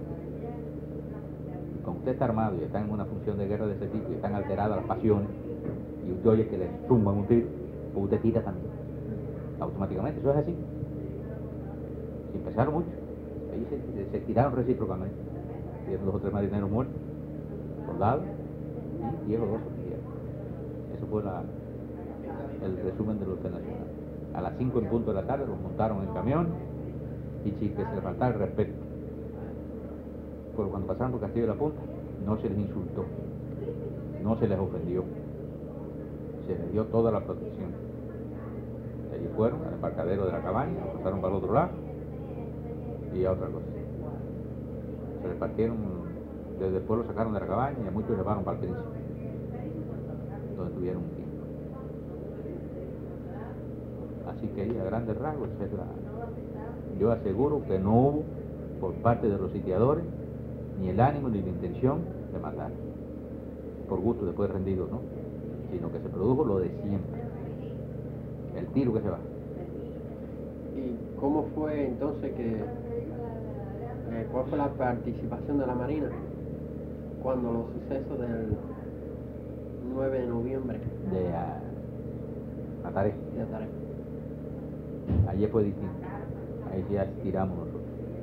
S1: Y cuando usted está armado y está en una función de guerra de ese tipo y están alteradas las pasiones y usted oye que le zumban un tiro, pues usted tira también automáticamente. Eso es así, sin pensar mucho. Ahí se, se tiraron recíprocamente. Vieron dos o tres marineros muertos, soldados, y Diego dos oficiales. Eso fue la, el resumen del hotel nacional. A las cinco en punto de la tarde los montaron en camión y sí, que se les faltaba el respeto. Porque cuando pasaron por Castillo de la Punta no se les insultó, no se les ofendió, se les dio toda la protección. Y allí fueron al embarcadero de la Cabaña, pasaron para el otro lado y a otra cosa. Se repartieron, desde el pueblo sacaron de la Cabaña y a muchos llevaron para el Príncipe, donde tuvieron un tiempo. Así que ahí a grandes rasgos es la... yo aseguro que no hubo por parte de los sitiadores ni el ánimo ni la intención de matar por gusto después rendidos, ¿no? Sino que se produjo lo de siempre, el tiro que se va.
S2: ¿Y cómo fue entonces que eh, cuál fue la participación de la Marina cuando los sucesos del nueve de noviembre
S1: de uh, Ataré?
S2: de Ataré?
S1: Ayer fue distinto, ahí ya tiramos nosotros.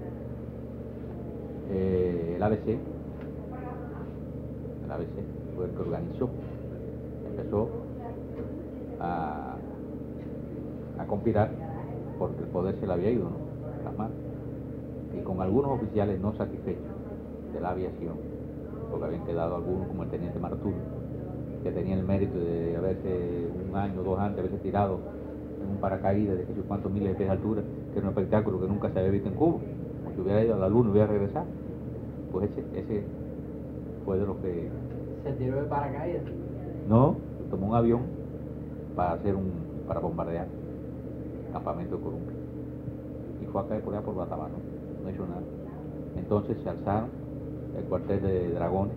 S1: Eh, el A B C, el A B C fue el que organizó, empezó a, a conspirar porque el poder se le había ido, ¿no?, las manos, y con algunos oficiales no satisfechos de la aviación, porque habían quedado algunos, como el teniente Martul, que tenía el mérito de haberse un año o dos antes, haberse tirado en un paracaídas de que sé cuántos miles de pies de altura, que era un espectáculo que nunca se había visto en Cuba, como si hubiera ido a la luna y hubiera regresado. Pues ese, ese fue de los que...
S2: ¿Se tiró de paracaídas?
S1: No, tomó un avión para hacer un, para bombardear el campamento de Columbia. Y fue a caer por allá por Batabano, no hizo nada. Entonces se alzaron el cuartel de dragones,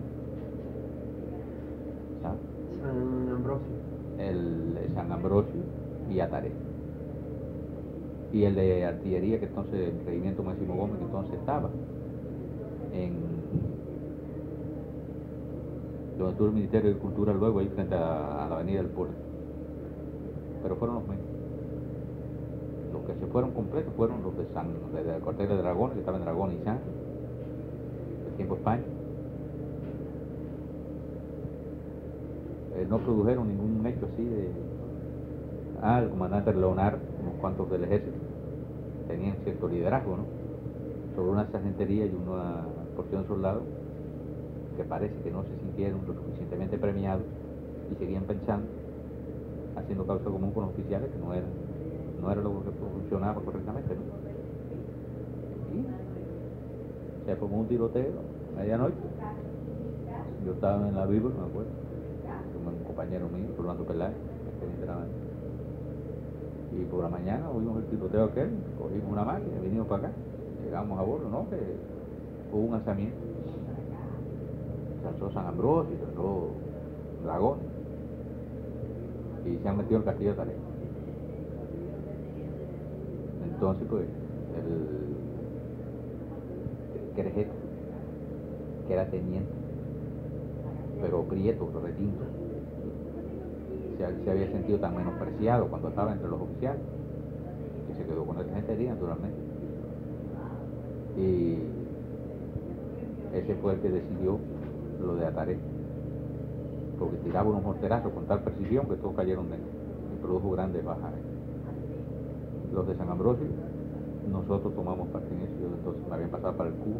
S1: ¿sabes?
S2: San Ambrosio.
S1: El de San Ambrosio y Ataré. Y el de artillería, que entonces, el regimiento Máximo Gómez, que entonces estaba en donde estuvo el Ministerio de Cultura luego, ahí frente a, a la avenida del Puerto. Pero fueron los menos. Los que se fueron completos fueron los de San, del cuartel de Dragones, que estaba en Dragones y San, del tiempo España. Eh, no produjeron ningún hecho así de... Ah, el comandante Leonard, unos cuantos del ejército, tenían cierto liderazgo, ¿no?, sobre una sargentería y una porción de soldados que parece que no se sintieron lo suficientemente premiados y seguían pensando, haciendo causa común con los oficiales, que no era, no era lo que funcionaba correctamente, ¿no? Y se formó un tiroteo a medianoche. Yo estaba en la Bíblia, me acuerdo, con un compañero mío, Rolando Peláez, que tenía trabajo. Y por la mañana oímos el tiroteo aquel, cogimos una máquina y vinimos para acá. Llegamos a bordo, ¿no?, que hubo un alzamiento. Se alzó San Ambrosio, se alzó Dragón, y se han metido el castillo de Ataré. Entonces, pues, el Querejeta, que era teniente, pero prieto, retinto, se, se había sentido tan menospreciado cuando estaba entre los oficiales, que se quedó con la sargentería, naturalmente. Y ese fue el que decidió lo de Ataré, porque tiraba unos morterazos con tal precisión que todos cayeron dentro y produjo grandes bajas. Los de San Ambrosio, nosotros tomamos parte en eso. Yo entonces me habían pasado para el Cubo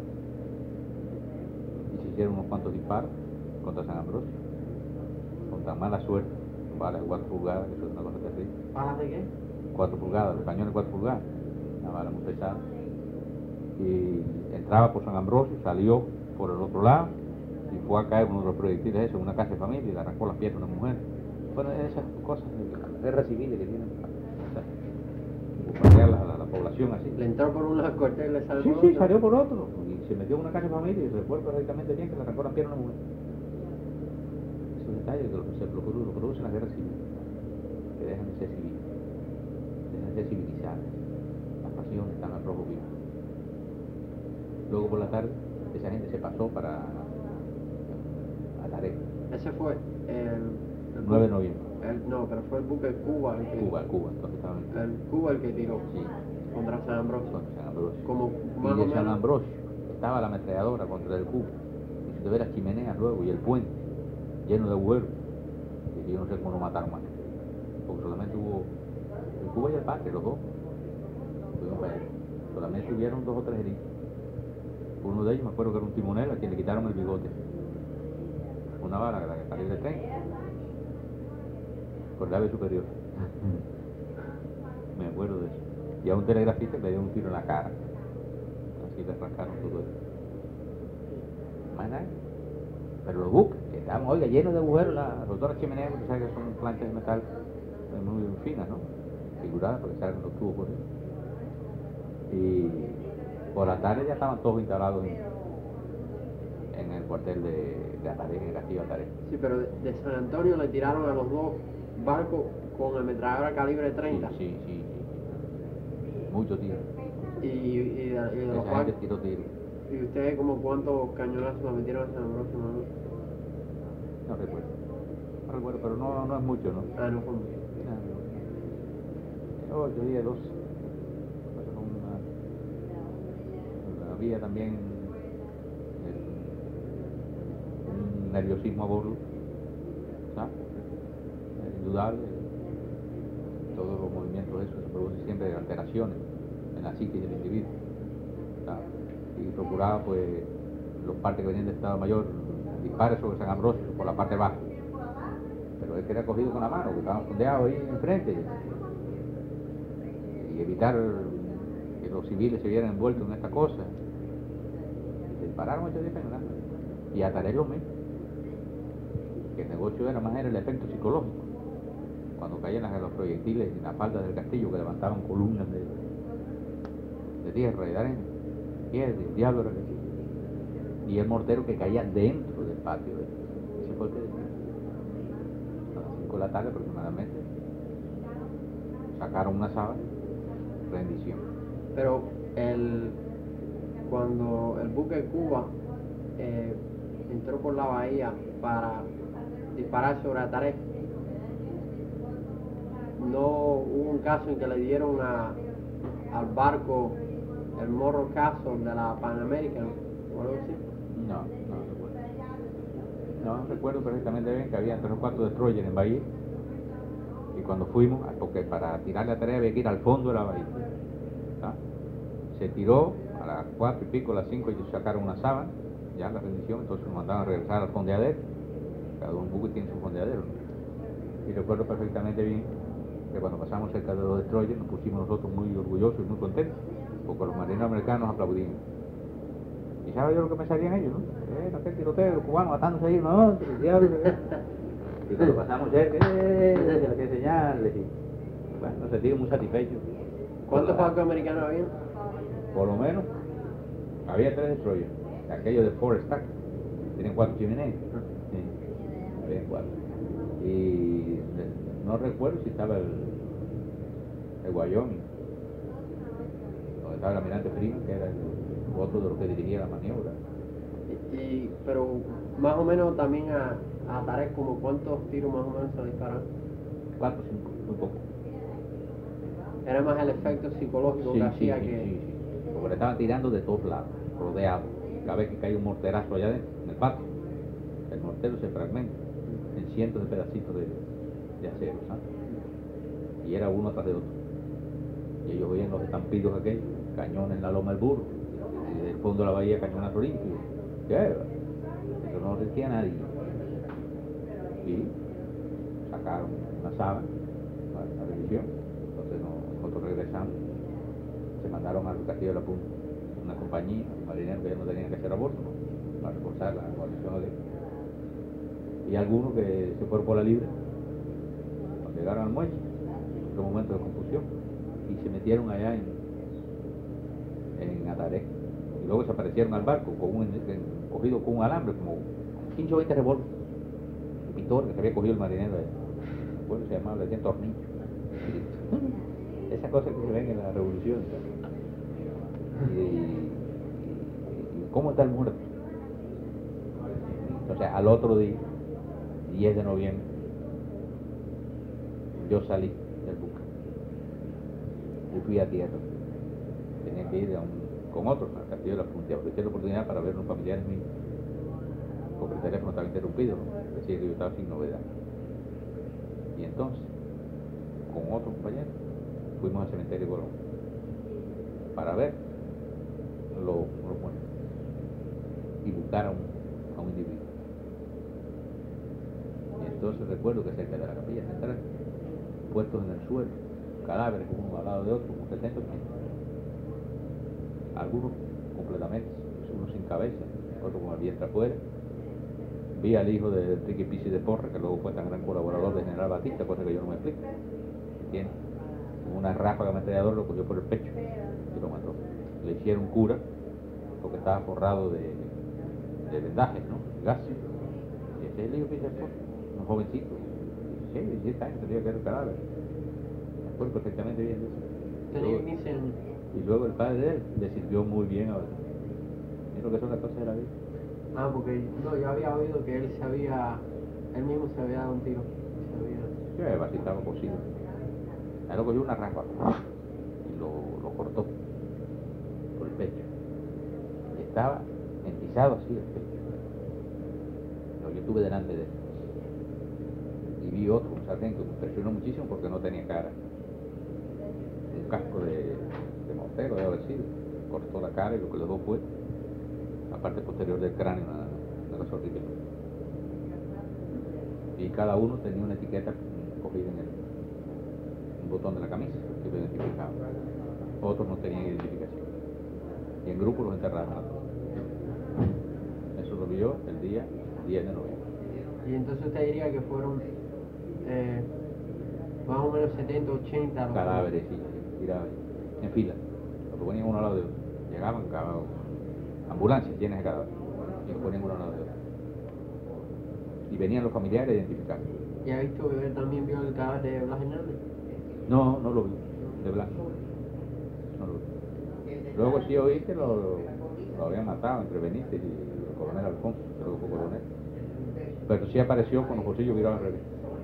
S1: y se hicieron unos cuantos disparos contra San Ambrosio, con tan mala suerte, balas de cuatro pulgadas, que eso es una cosa terrible.
S2: ¿Balas de qué?
S1: cuatro pulgadas, los cañones de cuatro pulgadas, una bala muy pesada. Y entraba por San Ambrosio, salió por el otro lado y fue a caer uno de los proyectiles eso en una casa de familia y le arrancó las piernas a una mujer. Bueno, esas cosas de guerra civil que tienen, o sea, bombardear la, la, la población así.
S2: Le entró por un lado el cuartel y le salió
S1: Sí,
S2: por
S1: sí,
S2: otro.
S1: salió por otro y se metió en una casa de familia y recuerdo perfectamente bien que le arrancó las piernas a una mujer. Esos detalles que lo, se lo, lo producen las guerras civiles, que dejan de ser civiles, dejan de ser civilizadas, las pasiones están al rojo vivo. Luego por la tarde esa gente se pasó para Ataré.
S2: Ese fue el... el
S1: nueve de noviembre.
S2: el- no, pero fue el buque Cuba el que...
S1: Cuba, Cuba, entonces estaba en
S2: El Cuba el que tiró
S1: sí,
S2: contra San Ambrosio.
S1: contra San Ambrosio.
S2: Como más
S1: Y
S2: o
S1: de San
S2: menos...
S1: Ambrosio estaba la ametralladora contra el Cuba. Y se ve las chimeneas luego y el puente lleno de agujeros. Y yo no sé cómo lo mataron más. Porque solamente hubo el Cuba y el Parque, los dos. Fuimos para allá. Solamente hubieron dos o tres heridos. Uno de ellos me acuerdo que era un timonel a quien le quitaron el bigote. Una bala que la que salió del tren. Por el labio superior. Me acuerdo de eso. Y a un telegrafista que le dio un tiro en la cara. Así le arrancaron todo eso. Más nada. Pero los buques, que estaban, oiga, llenos de agujeros, las rotoras chimeneas, porque sabes que son planchas de metal muy finas, ¿no? Figuradas, porque salen los tubos por ahí. Y por la tarde ya estaban todos instalados en, en el cuartel de, de Ataré, en el castillo de Ataré.
S2: Sí, pero de, de San Antonio le tiraron a los dos barcos con ametralladora calibre treinta.
S1: Sí, sí, sí, sí. Mucho tiro.
S2: Y, y, de, y de los
S1: Esa gente
S2: barcos...
S1: tiró tiro.
S2: ¿Y ustedes como cuántos cañonazos le metieron a San Ambrosio, no?
S1: No recuerdo. No recuerdo, pero no, no es mucho, ¿no?
S2: Ah, no fue mucho.
S1: No, ocho, diez, doce. había también el- un nerviosismo a bordo, ¿sabes? Es indudable, todos los movimientos esos se producen siempre alteraciones en la psique del individuo, ¿sabes? Y procuraba pues los partes que venían de Estado Mayor dispares sobre San Ambrosio por la parte baja, pero él quería cogido con la mano, que estaban fondeados ahí enfrente, y evitar que los civiles se vieran envueltos en esta cosa. Y se dispararon ocho días cañonazos. Y Ataré lo mismo, que el negocio era más era el efecto psicológico, cuando caían las- los proyectiles en la falda del castillo que levantaban columnas de, de tierra y de arena, y el diablo era que sí. Y el mortero que caía dentro del patio. Ese fue el que decía. A las cinco de la tarde aproximadamente sacaron una sábana, rendición.
S2: Pero el, cuando el buque Cuba eh, entró por la bahía para disparar sobre Ataré, no hubo un caso en que le dieron a, al barco el Morro Castle de la Pan American o algo así.
S1: No, no recuerdo. No recuerdo perfectamente bien que había tres o cuatro destroyers en Bahía. Y cuando fuimos, porque para tirar la tarea había que ir al fondo de la bahía, ¿sabes? Se tiró a las cuatro y pico, a las cinco, y sacaron una sábana, ya la rendición, entonces nos mandaban a regresar al fondeadero. Cada un buque tiene su fondeadero, ¿no? Y recuerdo perfectamente bien que cuando pasamos cerca de los destroyers nos pusimos nosotros muy orgullosos y muy contentos, porque los marineros americanos aplaudían. Y sabes yo lo que me salían ellos, ¿no? Eh, no sé, tiroteo, los cubanos matándose ahí, no, el diablo. Y cuando pasamos cerca, eh, que hacía señales. Y, bueno, nos sentimos muy satisfechos.
S2: ¿Cuántos barcos americanos había?
S1: Por lo menos, había tres destroyers. Aquellos de Fort Stack, tienen cuatro chimeneas. Sí, había cuatro. Y de- no recuerdo si estaba el, el Wyoming, donde estaba el almirante Freeman, que era el otro de los que dirigía la maniobra.
S2: Y, y- pero más o menos también a, a Ataré, como cuántos tiros más o menos se dispararon.
S1: Cuatro, cinco, muy poco.
S2: Era más el efecto psicológico que hacía
S1: sí,
S2: que...
S1: sí, sí. Porque le estaban tirando de todos lados, rodeado. Cada vez que cae un morterazo allá adentro, en el patio, el mortero se fragmenta en cientos de pedacitos de, de acero, ¿sabes? Y era uno tras de otro. Y ellos oían los estampidos aquellos, cañones en la loma del burro, y desde el fondo de la bahía cañonazo limpio. ¿Qué? Eso no lo sentía nadie. Y sacaron una sábana para la revisión. Entonces no- nosotros regresamos. Se mandaron al Castillo de la Punta una compañía, marineros que ya no tenían que hacer a bordo, ¿no? Para reforzar la guarnición de... Y algunos que se fueron por la libre, cuando llegaron al muelle, otro momento de confusión, y se metieron allá en, en Ataré. Y luego se aparecieron al barco con un, en- cogido con un alambre, como quince o veinte revólveres, un pintor que se había cogido el marinero allá. Bueno, se llamaba, le decían tornillo. Esas cosas que se ven en la revolución, ¿sabes? Y, y- y cómo está el muerto. Entonces, al otro día, diez de noviembre, yo salí del buque y fui a tierra. Tenía que ir a un- con otros al Castillo de la Punta, aproveché la oportunidad para ver a unos familiares míos, porque el teléfono estaba interrumpido, ¿no? Decía que yo estaba sin novedad. Y entonces, con otro compañero, fuimos al cementerio de Colón para ver los, los muertos y buscar a un, a un individuo. Y entonces recuerdo que cerca de la capilla central, puestos en el suelo, cadáveres uno al lado de otro, como setenta ochenta. Algunos completamente, unos sin cabeza, otros con el vientre afuera. Vi al hijo de Enrique Pizzi de Porra, que luego fue tan gran colaborador de General Batista, cosa que yo no me explico. ¿Entiendes? Una ráfaga ametralladora lo cogió por el pecho y lo mató. Le hicieron cura porque estaba forrado de, de vendajes, ¿no? Gas. Y ese es el hijo Pizzi de Porra, un jovencito, dieciséis, diecisiete años, tendría que ser el cadáver. Me acuerdo perfectamente bien de eso.
S2: Tenía
S1: Luego-
S2: quince años.
S1: Y luego el padre de él le sirvió muy bien a Mira lo que son las cosas de la vida.
S2: Ah, porque no, yo había oído que él se había, él mismo se había dado un tiro. Se había...
S1: Yo así estaba cocido. Ahí lo cogió una ráfaga y lo, lo cortó por el pecho. estaba entizado así. Yo estuve delante de él y vi otro, un sargento, que me impresionó muchísimo porque no tenía cara, un casco de, de mortero debe haber sido, cortó la cara y lo que le dejó fue la parte posterior del cráneo de la sortija, y cada uno tenía una etiqueta cogida en el un botón de la camisa que lo identificaba, otros no tenían identificación y en grupo los enterraron a todos. Eso lo vio el día diez de noviembre.
S2: Y entonces usted diría que fueron eh, más o menos setenta, ochenta los
S1: cadáveres, sí, tirados en fila, los ponían uno al lado de otro, llegaban cada ambulancias llenas de cadáveres y los ponían uno al lado de otro y venían los familiares a identificar.
S2: ¿Y ha visto que también vio el cadáver de Blas Hernández?
S1: No, no lo vi, de blanco, no lo vi. Luego sí oí que lo, lo habían matado entre Benítez y el coronel Alfonso, creo que fue coronel, pero sí apareció con los bolsillos virados al revés.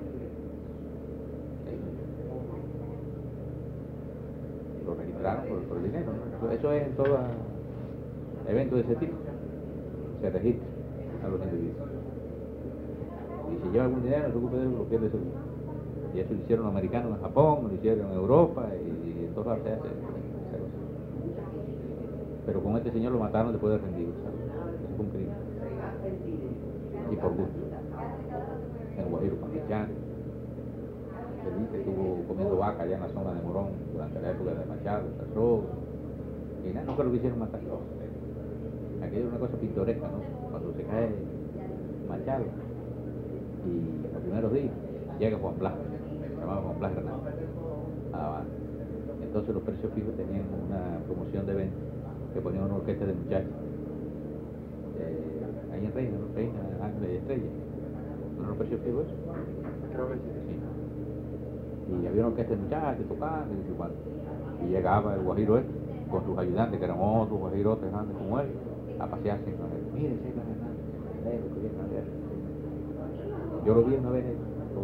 S1: Lo registraron por, por el dinero, ¿no? Eso, eso es en todo evento de ese tipo, se registra a los individuos. Y si lleva algún dinero, no se preocupe de él, lo pierde seguro. Y eso lo hicieron los americanos en Japón, lo hicieron en Europa y en todas partes se hace esa cosa. Pero con este señor lo mataron después de rendido, ¿sabes? Eso fue un crimen. Y por gusto. En Guajiro, Pamechano. Que estuvo comiendo vaca allá en la zona de Morón durante la época de Machado, Cerró. Y nada, nunca lo quisieron matar. Aquello es una cosa pintoresca, ¿no? Cuando se cae Machado y los primeros días llega Juan Blas, se llamaba Juan Blas Hernández, a La Habana. Entonces los precios fijos tenían una promoción de venta que ponían una orquesta de muchachos eh, ahí en Reina, ¿no? Reina, Ángel y Estrella. ¿No los precios fijos eso?
S2: Creo que sí.
S1: Sí. Y había una orquesta de muchachos tocando y igual. Y llegaba el guajiro este con sus ayudantes, que eran otros guajirotes grandes como él, a pasearse con él. Mire, ese es Blas Hernández, negro, que viene a ver. Yo lo vi una vez,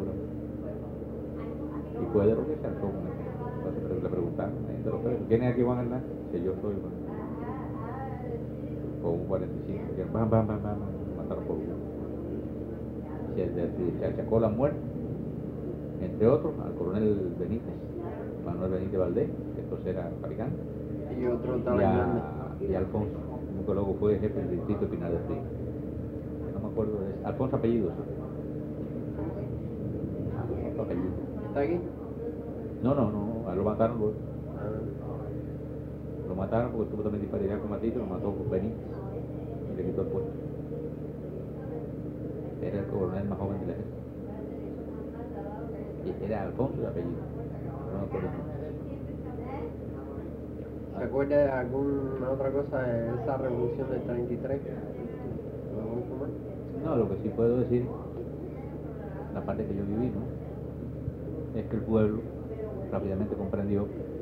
S1: y fue de lo que se alzó con él. Entonces le preguntaron, de los presos, ¿quién es aquí Juan Hernández? Que yo soy, bueno, con un cuarenta y cinco, que bam, bam, bam, bam, mataron por uno. Se, se, se achacó la muerte, entre otros, al coronel Benítez, Manuel Benítez Valdés, que entonces era fabricante,
S2: Y otro
S1: y
S2: tal Hernández.
S1: a, y a Alfonso, que luego fue jefe del distrito de Pinar del Río. No me acuerdo de eso. Alfonso apellido, sí. Alfonso apellido.
S2: ¿Está aquí?
S1: No, no, no, a él lo mataron luego.
S2: Ah,
S1: Lo mataron porque tuvo también disparidad con Matito, lo mató por Benítez y le quitó el puesto. Era el coronel más joven del ejército. Y era Alfonso de apellido. No me acuerdo.
S2: ¿se acuerda de alguna otra cosa de esa revolución del treinta y tres? ¿Lo vamos a informar?
S1: No, lo que sí puedo decir, la parte que yo viví, ¿no? Es que el pueblo rápidamente comprendió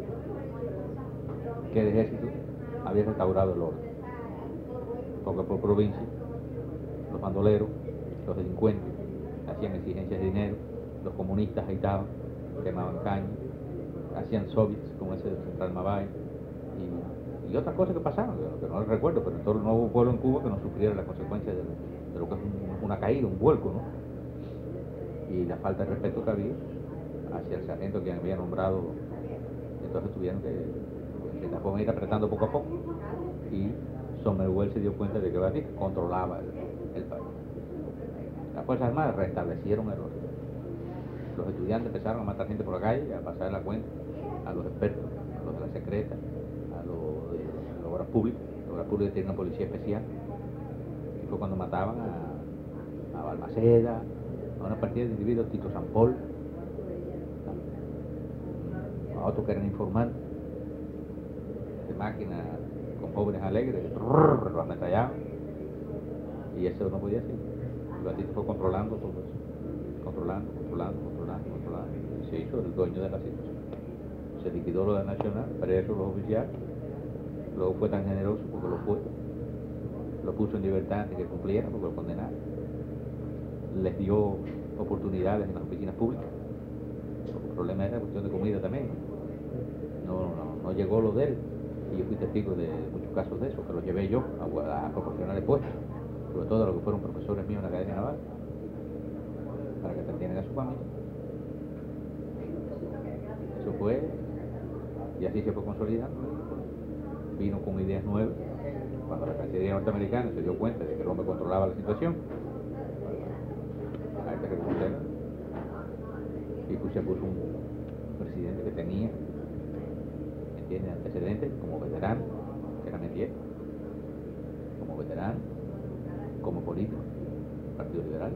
S1: que el ejército había restaurado el orden. Porque por provincia, los bandoleros, los delincuentes, hacían exigencias de dinero, los comunistas agitaban, quemaban caña, hacían soviets como ese de Central Mabay, y, y otras cosas que pasaron, que, que no les recuerdo, pero en todo no hubo pueblo en Cuba que no sufriera las consecuencias de, de lo que es un, una caída, un vuelco, ¿no? Y la falta de respeto que había hacia el sargento que había nombrado, entonces tuvieron que, de esta forma, ir apretando poco a poco, y Somerwell se dio cuenta de que Batista controlaba el, el país. Las Fuerzas Armadas restablecieron el orden. Los estudiantes empezaron a matar gente por la calle, a pasar la cuenta a los expertos, a los de la secreta, a los de las obras públicas. Las obras públicas tienen una policía especial, y fue cuando mataban a, a Balmaceda, a una partida de individuos, Tito Sampol, a otros que eran informantes de máquinas con jóvenes alegres, brrr, los ametrallaban, y eso no podía ser. Y Batista fue controlando todo eso, controlando, controlando, controlando, controlando, y se hizo el dueño de la situación. Se liquidó lo de Nacional, preso los oficiales, luego fue tan generoso porque lo fue, lo puso en libertad antes que cumplieran porque lo condenaron, les dio oportunidades en las oficinas públicas. El problema era cuestión de comida también, no, no, no llegó lo de él, Y yo fui testigo de muchos casos de eso, que los llevé yo a, a proporcionar puestos, sobre todo a los que fueron profesores míos en la Academia Naval, para que atendieran a su familia. Eso fue, y así se fue consolidando. Vino con ideas nuevas. Cuando la Cancillería norteamericana se dio cuenta de que el hombre controlaba la situación, a este reconocer, y pues se puso un presidente que tenía, que tiene antecedentes como veterano, que era Metier, como veterano, como político, Partido Liberal,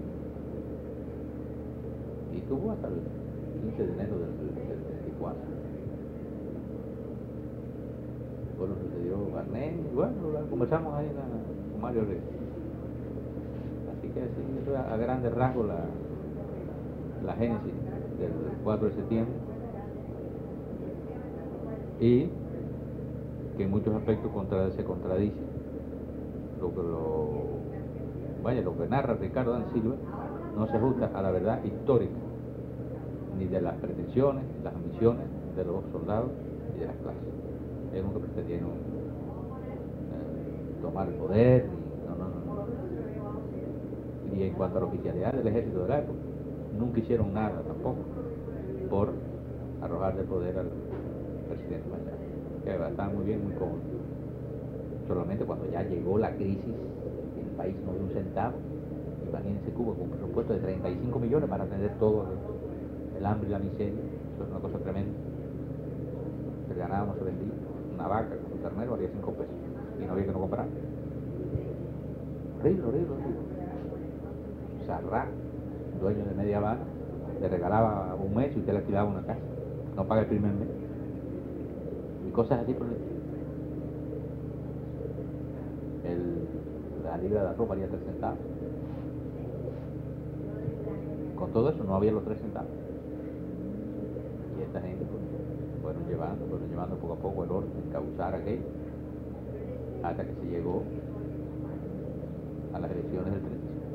S1: y estuvo hasta el quince de enero del, del, del treinta y cuatro. Después lo sucedió Barnet, y bueno, lo conversamos ahí en la, con Mario Reyes. Así que sí, eso es a grandes rasgos la, la génesis del cuatro de septiembre, y que en muchos aspectos contra, se contradice lo que lo vaya lo que narra Ricardo Dan Silva, no se ajusta a la verdad histórica ni de las pretensiones, las ambiciones de los soldados y de las clases. Es uno que pretendieron eh, tomar el poder, y no, no, no, no. Y en cuanto a la oficialidad del ejército de la época, nunca hicieron nada tampoco por arrojar del poder al presidente Machado, que estaba muy bien, muy cómodo. Solamente cuando ya llegó la crisis, el país no dio un centavo. Imagínense Cuba con un presupuesto de treinta y cinco millones para atender todo el hambre y la miseria. Eso es una cosa tremenda. El ganado no se vendía, una vaca con un ternero valía cinco pesos y no había que no comprar. Horrible, horrible, horrible. Sarrá, dueño de Media Habana, le regalaba un mes y usted le alquilaba una casa, no paga el primer mes, y cosas así por el estilo. El, la libra de arroz valía tres centavos. Con todo eso no había los tres centavos. Y esta gente pues, fueron llevando, fueron llevando poco a poco el orden, encauzar aquello, hasta que se llegó a las elecciones del treinta y cinco.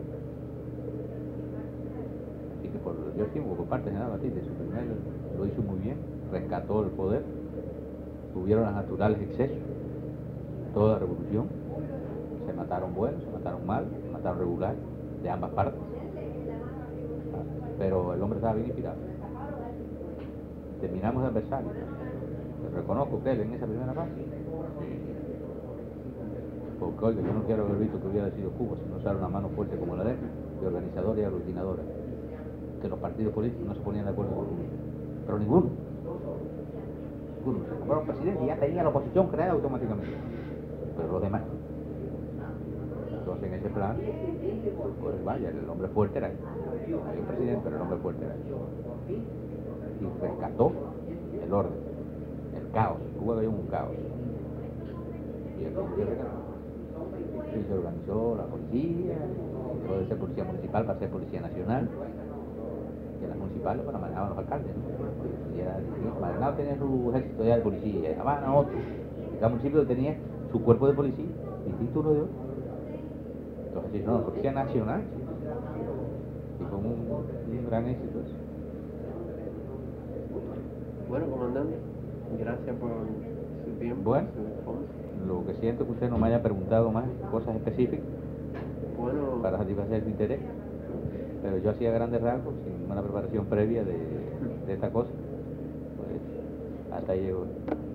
S1: Así que por, yo estimo por parte de General Batiste, su primer lo hizo muy bien, rescató el poder, tuvieron los naturales excesos, toda la revolución, se mataron buenos, se mataron mal, se mataron regular, de ambas partes, pero el hombre estaba bien inspirado. Terminamos de adversario. Reconozco que él en esa primera fase, porque oiga, yo no quiero haber visto que hubiera sido Cuba si no sale una mano fuerte como la de él, de organizadora y aglutinadora, que los partidos políticos no se ponían de acuerdo con uno, pero ninguno. Ninguno. Se nombró presidente y ya tenía la oposición creada automáticamente, pero los demás. Entonces en ese plan, pues vaya, el hombre fuerte era él. Había un presidente, pero el hombre fuerte era él. Y rescató el orden, el caos. Cuba había un caos. Y el hombre rescató. Y se organizó la policía, dejó de ser policía municipal para ser policía nacional. Que las municipales pues, las manejaban los alcaldes, ¿no? Y era, Marenao tenía su ejército ya de policía, y Habana otro. Y cada municipio tenía su cuerpo de policía, distinto uno de otro. Entonces, no, policía nacional. Y fue un, un gran éxito eso.
S2: Bueno, comandante, gracias por su tiempo.
S1: Bueno,
S2: su respuesta.
S1: lo que siento es que usted no me haya preguntado más cosas específicas
S2: Bueno,
S1: para satisfacer mi interés, pero yo hacía grandes rasgos, sin una preparación previa de, de esta cosa, pues hasta ahí llegó.